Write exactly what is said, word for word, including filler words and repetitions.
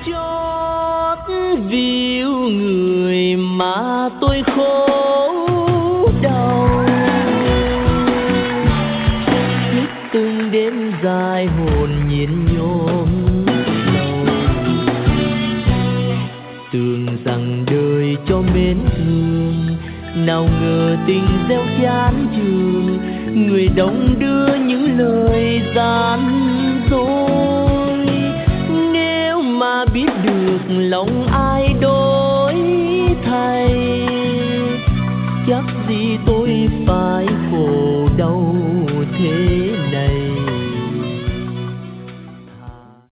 chót víu người mà tôi khổ đau. Suốt từng đêm dài hồn nhiên nhôm lâu, tưởng rằng đời cho mến thương, nào ngờ tình gieo chán chường, người đông đưa những lời gian dối. Nếu mà biết được lòng